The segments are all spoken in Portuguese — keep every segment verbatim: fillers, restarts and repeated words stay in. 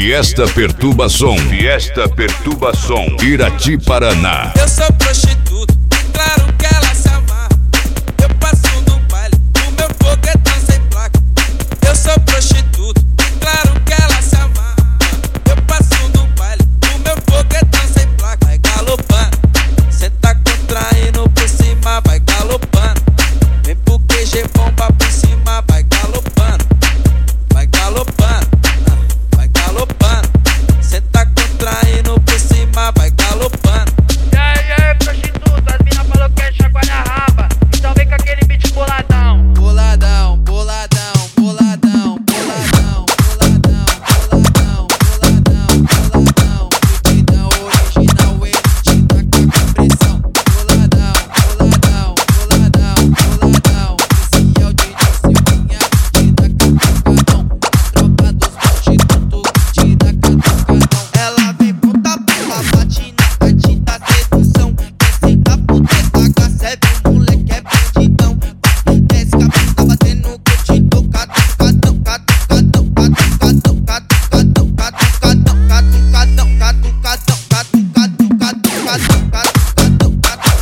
Fiesta Perturba Som. Fiesta Perturba Som. Irati, Paraná. Eu sou prostituto, claro que ela se amarra. Eu passo no baile, o meu foguetão sem placa. Eu sou prostituto, claro que ela se amarra. Eu passo no baile, o meu foguetão sem placa. Vai galopando, cê tá contraindo por cima, vai galopando. Vem pro Q G, bomba por cima, vai galopando. Vai galopando, vai galopando. Cê tá contraindo por cima, vai galopando. E aí, e aí, prostituta, as mina falou que é chacoalha a raba. Então vem com aquele beat boladão. Boladão, boladão, boladão, boladão, boladão, boladão, boladão, boladão. Fudidão original, ele te taca com pressão. Boladão, boladão, boladão, boladão. Esse é o D J Silvinha, te taca catucadão. A tropa dos prostitutos, te taca catucadão. Ela vem com tapa, bate na batida, sedução. Quer sentar por teta, serve o moleque é bandidão. Desce que a bicha tá batendo curtindo, catucadão, catucadão, catucadão, catucadão, catucadão, catucadão, catucadão, catucadão, catucadão, catucadão,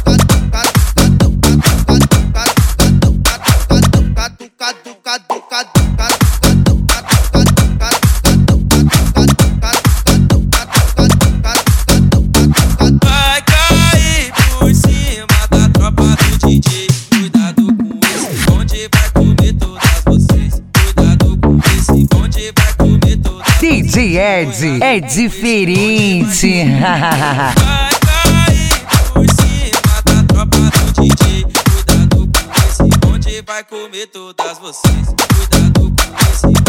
vai cair por cima da tropa do D J. Cuidado com esse bonde, vai comer todas vocês. Cuidado com esse bonde, vai comer todas D J Ed é diferente. Vai cair por cima da tropa do D J. Cuidado com esse bonde, vai comer todas vocês. Cuidado com esse